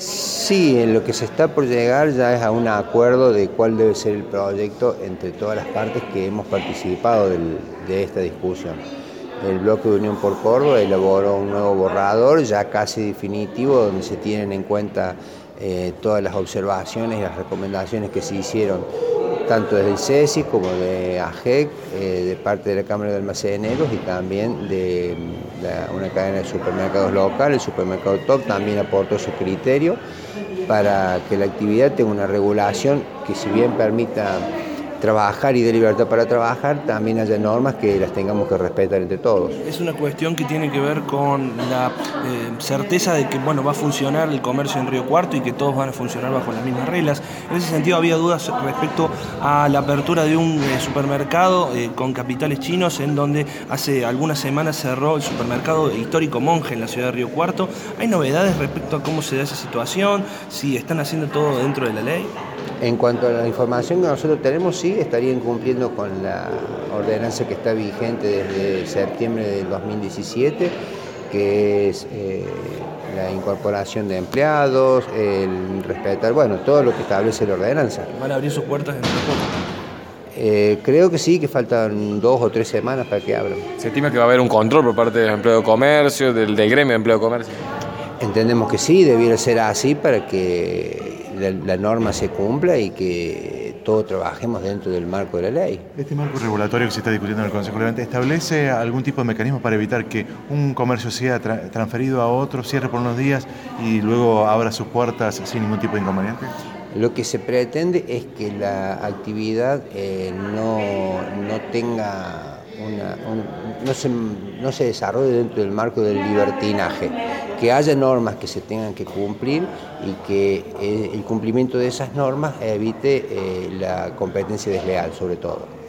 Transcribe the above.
Sí, en lo que se está por llegar ya es a un acuerdo de cuál debe ser el proyecto entre todas las partes que hemos participado de esta discusión. El Bloque de Unión por Córdoba elaboró un nuevo borrador ya casi definitivo donde se tienen en cuenta todas las observaciones y las recomendaciones que se hicieron tanto desde el CESI como de AGEC, de parte de la Cámara de Almaceneros y también de una cadena de supermercados local, el supermercado Top también aportó su criterio para que la actividad tenga una regulación que, si bien permita trabajar y de libertad para trabajar, también haya normas que las tengamos que respetar entre todos. Es una cuestión que tiene que ver con la certeza de que va a funcionar el comercio en Río Cuarto y que todos van a funcionar bajo las mismas reglas. En ese sentido había dudas respecto a la apertura de un supermercado con capitales chinos, en donde hace algunas semanas cerró el supermercado histórico Monje en la ciudad de Río Cuarto. ¿Hay novedades respecto a cómo se da esa situación? ¿Si están haciendo todo dentro de la ley? En cuanto a la información que nosotros tenemos, sí, estarían cumpliendo con la ordenanza que está vigente desde septiembre del 2017, que es la incorporación de empleados, el respetar, todo lo que establece la ordenanza. ¿Van a abrir sus puertas en poco? Creo que sí, que faltan 2 o 3 semanas para que abran. ¿Se estima que va a haber un control por parte del empleo de comercio, del gremio de empleo de comercio? Entendemos que sí, debiera ser así para que la norma se cumpla y que todos trabajemos dentro del marco de la ley. Este marco regulatorio que se está discutiendo en el Consejo Deliberante establece algún tipo de mecanismo para evitar que un comercio sea transferido a otro, cierre por unos días y luego abra sus puertas sin ningún tipo de inconveniente. Lo que se pretende es que la actividad no tenga no se desarrolle dentro del marco del libertinaje, que haya normas que se tengan que cumplir y que el cumplimiento de esas normas evite la competencia desleal, sobre todo.